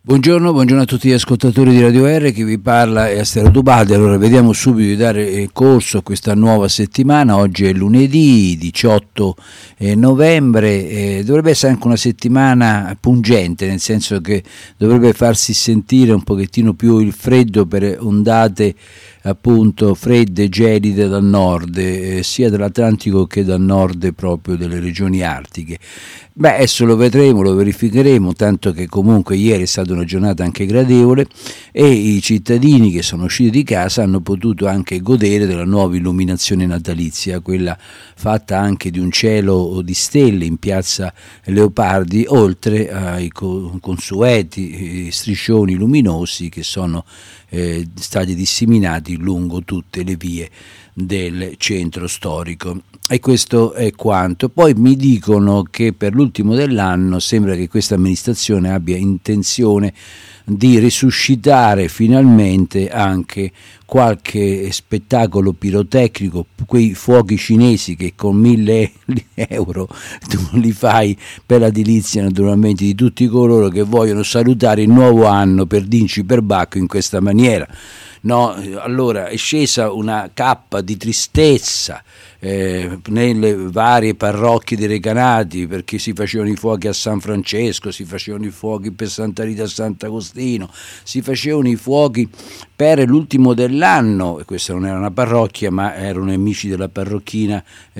Buongiorno a tutti gli ascoltatori di Radio R, chi vi parla è Astero Tubaldi. Allora vediamo subito di dare corso a questa nuova settimana. Oggi è lunedì 18 novembre, dovrebbe essere anche una settimana pungente, nel senso che dovrebbe farsi sentire un pochettino più il freddo per ondate appunto fredde e gelide dal nord, sia dall'Atlantico che dal nord proprio delle regioni artiche. Adesso lo vedremo, lo verificheremo, tanto che comunque ieri è stata una giornata anche gradevole e i cittadini che sono usciti di casa hanno potuto anche godere della nuova illuminazione natalizia, quella fatta anche di un cielo di stelle in piazza Leopardi, oltre ai consueti striscioni luminosi che sono stati disseminati lungo tutte le vie del centro storico. E questo è quanto. Poi mi dicono che per l'ultimo dell'anno sembra che questa amministrazione abbia intenzione di risuscitare finalmente anche qualche spettacolo pirotecnico, quei fuochi cinesi che con 1.000 euro tu li fai per la delizia naturalmente di tutti coloro che vogliono salutare il nuovo anno per dinci per bacco in questa maniera. No, allora è scesa una cappa di tristezza nelle varie parrocchie dei Recanati, perché si facevano i fuochi a San Francesco, si facevano i fuochi per Santa Rita e Sant'Agostino, si facevano i fuochi per l'ultimo dell'anno, e questa non era una parrocchia ma erano amici della parrocchina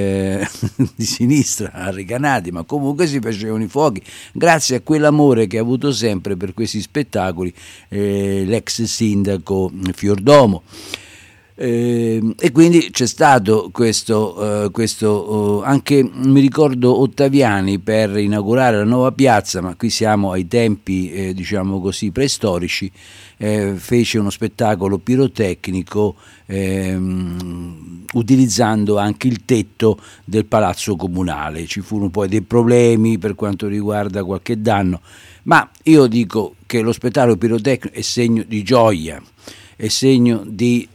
di sinistra a Recanati, ma comunque si facevano i fuochi grazie a quell'amore che ha avuto sempre per questi spettacoli l'ex sindaco Fiordomo. E quindi c'è stato questo anche mi ricordo Ottaviani per inaugurare la nuova piazza, ma qui siamo ai tempi diciamo così preistorici, fece uno spettacolo pirotecnico utilizzando anche il tetto del palazzo comunale. Ci furono poi dei problemi per quanto riguarda qualche danno, ma io dico che lo spettacolo pirotecnico è segno di gioia, è segno di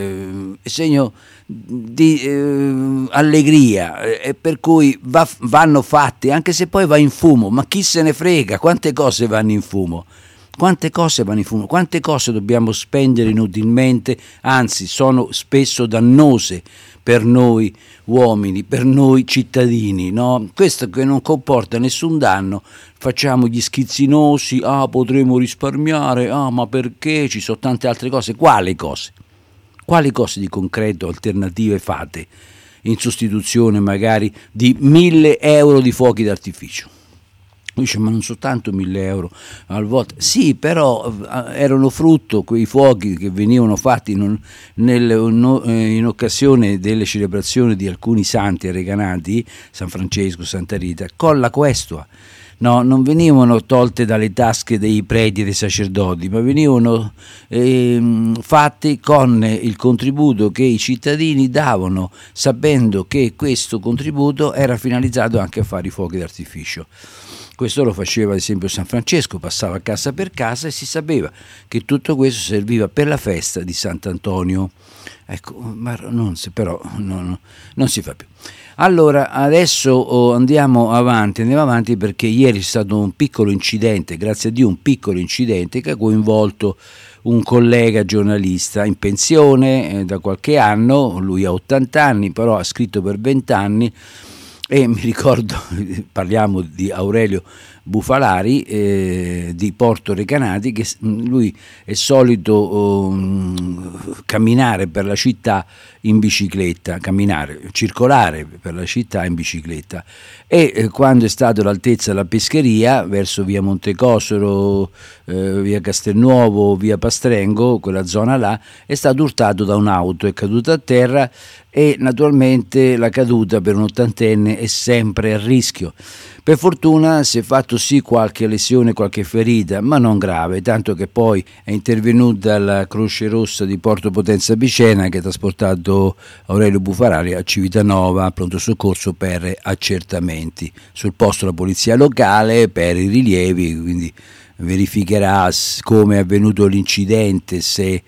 allegria, e per cui vanno fatti, anche se poi va in fumo, ma chi se ne frega, quante cose vanno in fumo, quante cose dobbiamo spendere inutilmente, anzi sono spesso dannose per noi uomini, per noi cittadini, no? Questo che non comporta nessun danno, facciamo gli schizzinosi, potremo risparmiare, ma perché, ci sono tante altre cose. Quali cose di concreto, alternative fate in sostituzione magari di 1.000 euro di fuochi d'artificio? Dice, ma non soltanto 1.000 euro al volta. Sì, però erano frutto quei fuochi che venivano fatti in occasione delle celebrazioni di alcuni santi recanati, San Francesco, Santa Rita, con la questua. No, non venivano tolte dalle tasche dei preti e dei sacerdoti, ma venivano fatti con il contributo che i cittadini davano, sapendo che questo contributo era finalizzato anche a fare i fuochi d'artificio. Questo lo faceva ad esempio San Francesco, passava casa per casa e si sapeva che tutto questo serviva per la festa di Sant'Antonio. Ecco, ma non si fa più. Allora, adesso andiamo avanti perché ieri c'è stato un piccolo incidente, grazie a Dio un piccolo incidente che ha coinvolto un collega giornalista in pensione da qualche anno, lui ha 80 anni, però ha scritto per 20 anni, e mi ricordo, parliamo di Aurelio Bufalari di Porto Recanati, che lui è solito camminare per la città in bicicletta, circolare per la città in bicicletta, e quando è stato all'altezza della pescheria verso via Montecosoro, via Castelnuovo, via Pastrengo, quella zona là, è stato urtato da un'auto, è caduto a terra, e naturalmente la caduta per un ottantenne è sempre a rischio. Per fortuna si è fatto sì qualche lesione, qualche ferita, ma non grave, tanto che poi è intervenuta la Croce Rossa di Porto Potenza Picena, che ha trasportato Aurelio Bufalari a Civitanova, pronto soccorso per accertamenti. Sul posto la polizia locale per i rilievi, quindi verificherà come è avvenuto l'incidente, se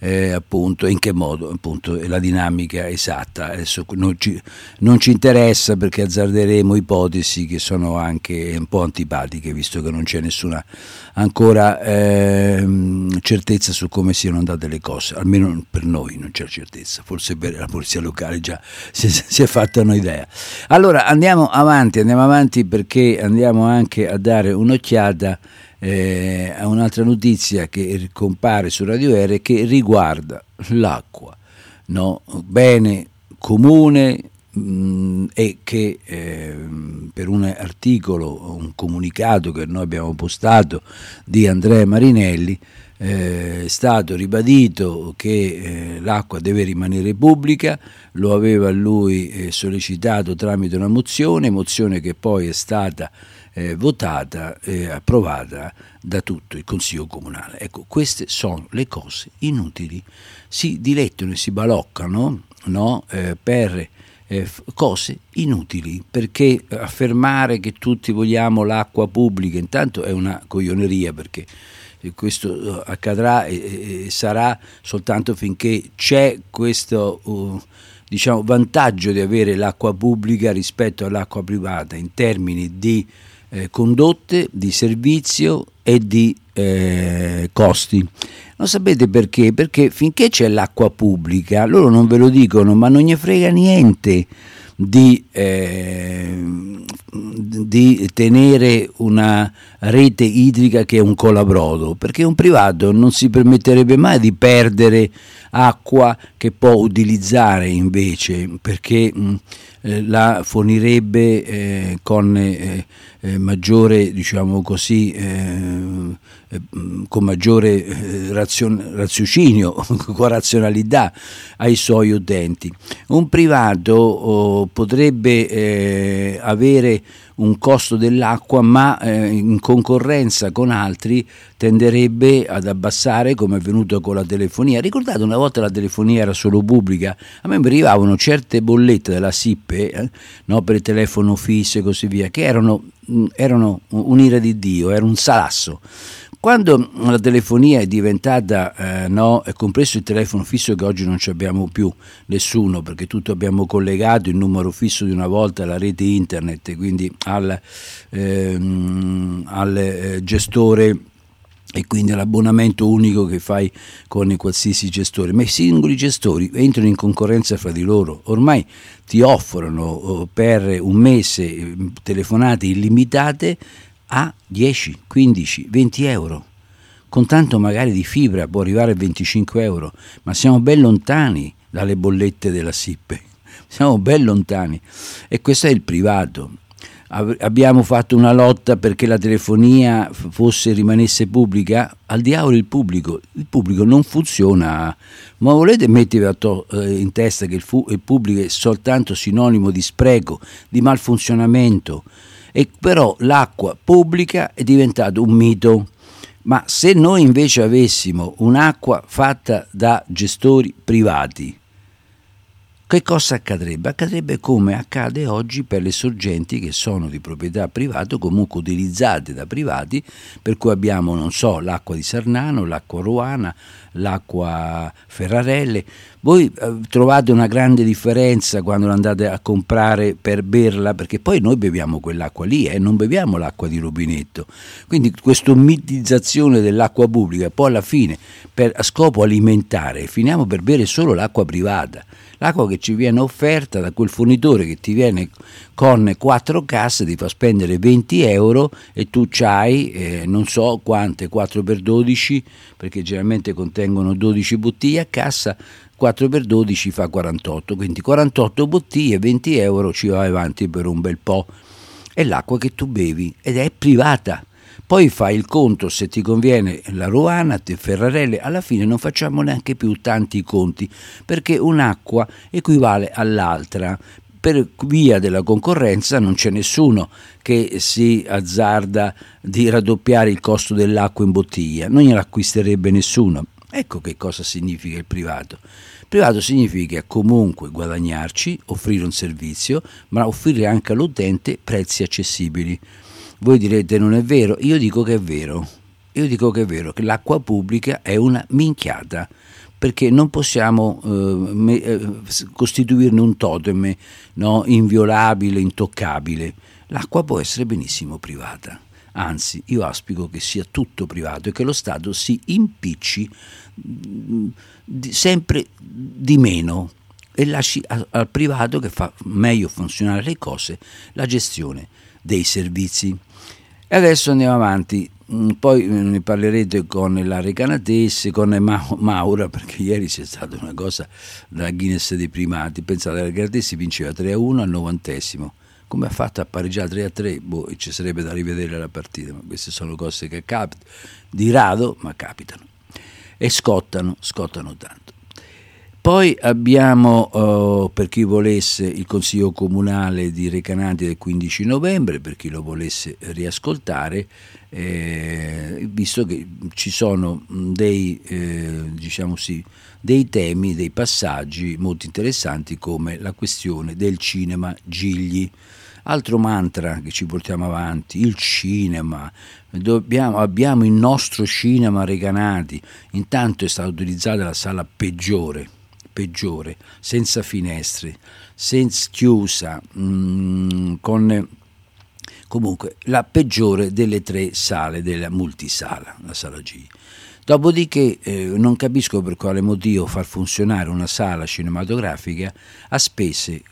appunto in che modo, appunto è la dinamica esatta. Adesso non ci interessa, perché azzarderemo ipotesi che sono anche un po' antipatiche, visto che non c'è nessuna ancora certezza su come siano andate le cose, almeno per noi non c'è certezza, forse per la polizia locale già si è fatta un'idea. Allora andiamo avanti perché andiamo anche a dare un'occhiata a un'altra notizia che compare su Radio R, che riguarda l'acqua, no? Bene comune, e che per un articolo, un comunicato che noi abbiamo postato di Andrea Marinelli, è stato ribadito che l'acqua deve rimanere pubblica. Lo aveva lui sollecitato tramite una mozione che poi è stata votata e approvata da tutto il Consiglio Comunale. Ecco, queste sono le cose inutili, si dilettano e si baloccano, no? Per cose inutili, perché affermare che tutti vogliamo l'acqua pubblica intanto è una coglioneria, perché questo accadrà e sarà soltanto finché c'è questo vantaggio di avere l'acqua pubblica rispetto all'acqua privata in termini di condotte, di servizio e di costi. Non sapete perché? Perché finché c'è l'acqua pubblica, loro non ve lo dicono, ma non gli frega niente di tenere una rete idrica che è un colabrodo, perché un privato non si permetterebbe mai di perdere acqua che può utilizzare invece, perché la fornirebbe con maggiore, diciamo così, con maggiore raziocinio, con razionalità ai suoi utenti. Un privato potrebbe avere un costo dell'acqua, ma in concorrenza con altri tenderebbe ad abbassare, come è avvenuto con la telefonia. Ricordate, una volta la telefonia era solo pubblica, a me mi arrivavano certe bollette della SIP, no, per il telefono fisso e così via, che erano un'ira di Dio, era un salasso. Quando la telefonia è diventata, compreso il telefono fisso, che oggi non ci abbiamo più nessuno, perché tutto abbiamo collegato il numero fisso di una volta alla rete internet, quindi al gestore, e quindi all'abbonamento unico che fai con i qualsiasi gestori, ma i singoli gestori entrano in concorrenza fra di loro. Ormai ti offrono per un mese telefonate illimitate a 10, 15, 20 euro, con tanto magari di fibra può arrivare a 25 euro, ma siamo ben lontani dalle bollette della SIP, siamo ben lontani, e questo è il privato. Abbiamo fatto una lotta perché la telefonia rimanesse pubblica. Al diavolo il pubblico non funziona, ma volete mettervi in testa che il pubblico è soltanto sinonimo di spreco, di malfunzionamento, e però l'acqua pubblica è diventato un mito. Ma se noi invece avessimo un'acqua fatta da gestori privati, che cosa accadrebbe? Accadrebbe come accade oggi per le sorgenti che sono di proprietà privata, comunque utilizzate da privati, per cui abbiamo, non so, l'acqua di Sarnano, l'acqua Ruana, l'acqua Ferrarelle. Voi trovate una grande differenza quando andate a comprare per berla, perché poi noi beviamo quell'acqua lì, non beviamo l'acqua di rubinetto. Quindi questa mitizzazione dell'acqua pubblica, poi alla fine a scopo alimentare finiamo per bere solo l'acqua privata. L'acqua che ci viene offerta da quel fornitore che ti viene con 4 casse, ti fa spendere 20 euro e tu c'hai non so quante, 4x12, perché generalmente contengono 12 bottiglie a cassa, 4x12 fa 48, quindi 48 bottiglie, 20 euro, ci vai avanti per un bel po'. È l'acqua che tu bevi ed è privata. Poi fai il conto se ti conviene la Ruana, Ferrarelle, alla fine non facciamo neanche più tanti conti, perché un'acqua equivale all'altra. Per via della concorrenza non c'è nessuno che si azzarda di raddoppiare il costo dell'acqua in bottiglia, non gliel'acquisterebbe nessuno. Ecco che cosa significa il privato. Il privato significa comunque guadagnarci, offrire un servizio, ma offrire anche all'utente prezzi accessibili. Voi direte non è vero, io dico che è vero, che l'acqua pubblica è una minchiata, perché non possiamo costituirne un totem, no, inviolabile, intoccabile. L'acqua può essere benissimo privata, anzi io auspico che sia tutto privato e che lo Stato si impicci sempre di meno e lasci al privato, che fa meglio funzionare le cose, la gestione dei servizi. E adesso andiamo avanti, poi ne parlerete con la Recanatese, con Maura, perché ieri c'è stata una cosa da Guinness dei primati. Pensate, la Recanatese vinceva 3-1 al 90°, come ha fatto a pareggiare 3-3? E ci sarebbe da rivedere la partita, ma queste sono cose che capitano di rado, ma capitano e scottano tanto. Poi abbiamo, per chi volesse, il Consiglio Comunale di Recanati del 15 novembre, per chi lo volesse riascoltare, visto che ci sono dei temi, dei passaggi molto interessanti, come la questione del cinema Gigli. Altro mantra che ci portiamo avanti, il cinema, abbiamo il nostro cinema Recanati. Intanto è stata utilizzata la sala peggiore, senza finestre, senza chiusa, con comunque la peggiore delle 3 sale della multisala, la sala G. Dopodiché non capisco per quale motivo far funzionare una sala cinematografica a spese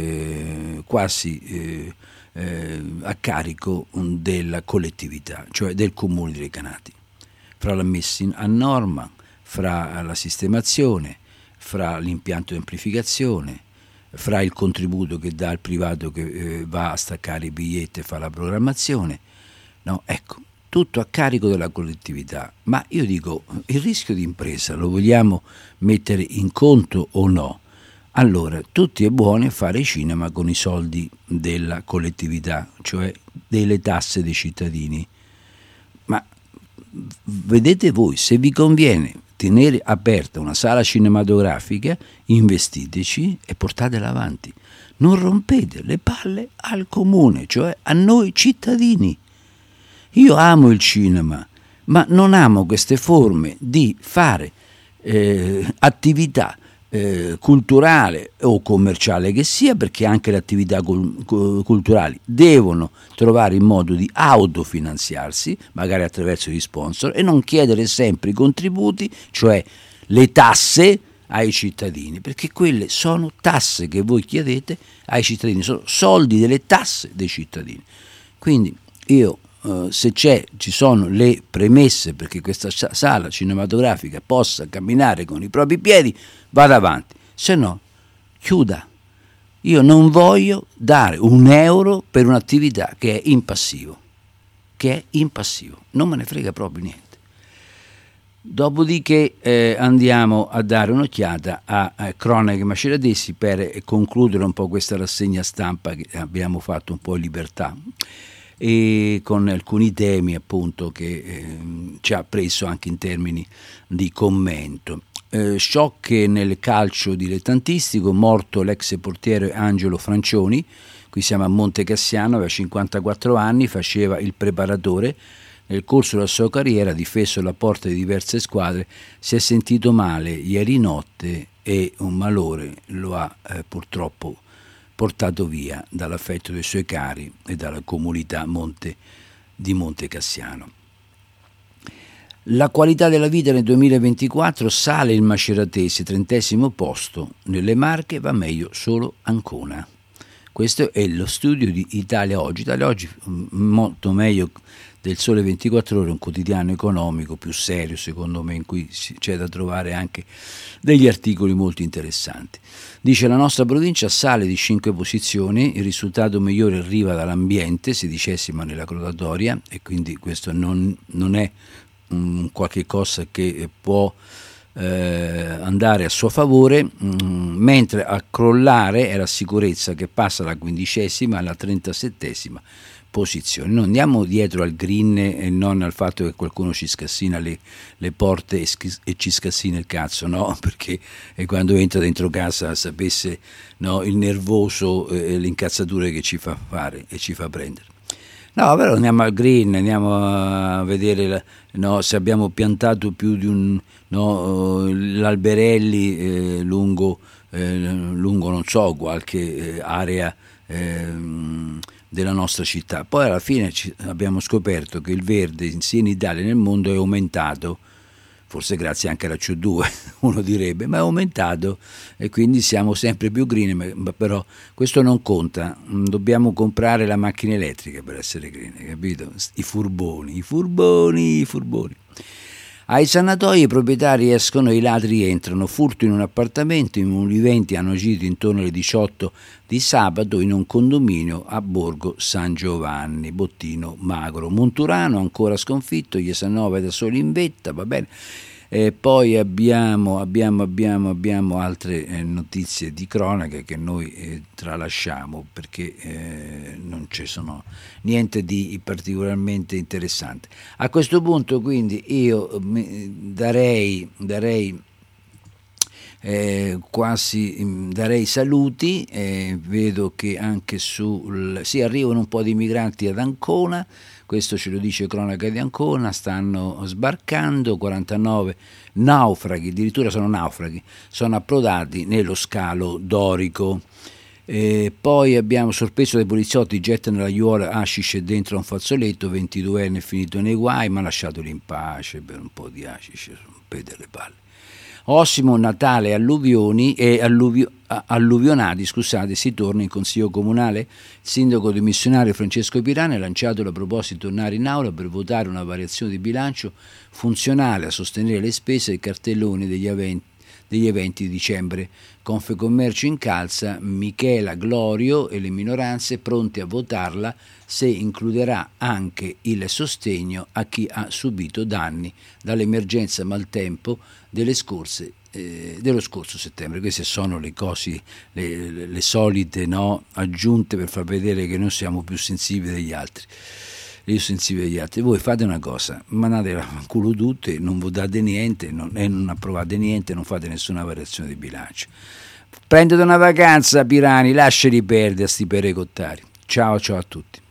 quasi a carico della collettività, cioè del comune di Recanati, fra la messa a norma, fra la sistemazione, fra l'impianto di amplificazione, fra il contributo che dà il privato che va a staccare i biglietti e fa la programmazione, no? Ecco, tutto a carico della collettività. Ma io dico, il rischio di impresa lo vogliamo mettere in conto o no? Allora, tutti è buono fare cinema con i soldi della collettività, cioè delle tasse dei cittadini, ma vedete voi, se vi conviene tenere aperta una sala cinematografica, investiteci e portatela avanti. Non rompete le palle al comune, cioè a noi cittadini. Io amo il cinema, ma non amo queste forme di fare attività culturale o commerciale che sia, perché anche le attività culturali devono trovare il modo di autofinanziarsi, magari attraverso gli sponsor, e non chiedere sempre i contributi, cioè le tasse ai cittadini, perché quelle sono tasse che voi chiedete ai cittadini, sono soldi delle tasse dei cittadini. Quindi io se ci sono le premesse perché questa sala cinematografica possa camminare con i propri piedi, vada avanti, se no chiuda. Io non voglio dare €1 per un'attività che è in passivo, non me ne frega proprio niente. Dopodiché andiamo a dare un'occhiata a Cronache Maceratesi per concludere un po' questa rassegna stampa che abbiamo fatto un po' in libertà, e con alcuni temi appunto che ci ha preso anche in termini di commento. Sciocche nel calcio dilettantistico, morto l'ex portiere Angelo Francioni, qui siamo a Monte Cassiano, aveva 54 anni, faceva il preparatore. Nel corso della sua carriera ha difeso la porta di diverse squadre, si è sentito male ieri notte e un malore lo ha purtroppo portato via dall'affetto dei suoi cari e dalla comunità di Monte Cassiano. La qualità della vita nel 2024, sale il Maceratese, 30° posto, nelle Marche va meglio solo Ancona. Questo è lo studio di Italia Oggi. Italia Oggi molto meglio del Sole 24 Ore, un quotidiano economico più serio secondo me, in cui c'è da trovare anche degli articoli molto interessanti. Dice: la nostra provincia sale di 5 posizioni, il risultato migliore arriva dall'ambiente, 16ª nella graduatoria, e quindi questo non è qualche cosa che può andare a suo favore, mentre a crollare è la sicurezza, che passa dalla 15ª alla 37ª posizione. Noi andiamo dietro al green e non al fatto che qualcuno ci scassina le porte e ci scassina il cazzo, no? Perché quando entra dentro casa sapesse, no, il nervoso e le incazzature che ci fa fare e ci fa prendere. No, però andiamo al green, andiamo a vedere se abbiamo piantato più di l'alberelli lungo non so, qualche area della nostra città. Poi alla fine abbiamo scoperto che il verde sia in Italia e nel mondo è aumentato, forse grazie anche alla CO2, uno direbbe, ma è aumentato e quindi siamo sempre più green, ma però questo non conta, dobbiamo comprare la macchina elettrica per essere green, capito? I furboni. Ai sanatoi i proprietari escono e i ladri entrano, furto in un appartamento, i movimenti hanno agito intorno alle 18 di sabato in un condominio a Borgo San Giovanni, Bottino Magro. Monturano ancora sconfitto, Iesanova da soli in vetta, va bene. Poi abbiamo altre notizie di cronaca che noi tralasciamo perché non ci sono niente di particolarmente interessante. A questo punto quindi io darei saluti, vedo che anche arrivano un po' di migranti ad Ancona, questo ce lo dice Cronaca di Ancona, stanno sbarcando, 49 naufraghi, addirittura sono naufraghi, sono approdati nello scalo dorico. Poi abbiamo sorpreso dai poliziotti, gettano la aiuola hashish dentro a un fazzoletto, 22enne finito nei guai, ma lasciatoli in pace per un po' di hashish, rompete le palle. Ossimo Natale alluvionati, si torna in Consiglio Comunale. Il sindaco dimissionario Francesco Pirani ha lanciato la proposta di tornare in aula per votare una variazione di bilancio funzionale a sostenere le spese e cartelloni degli eventi di dicembre. Confecommercio incalza Michela Glorio e le minoranze pronte a votarla se includerà anche il sostegno a chi ha subito danni dall'emergenza maltempo dello scorso settembre. Queste sono le cose, le solite aggiunte per far vedere che noi siamo più sensibili degli altri. Voi fate una cosa, mandate a culo tutte, non votate niente non approvate niente, non fate nessuna variazione di bilancio. Prendete una vacanza, Pirani, lasciali perdere a sti perecottari. Ciao a tutti.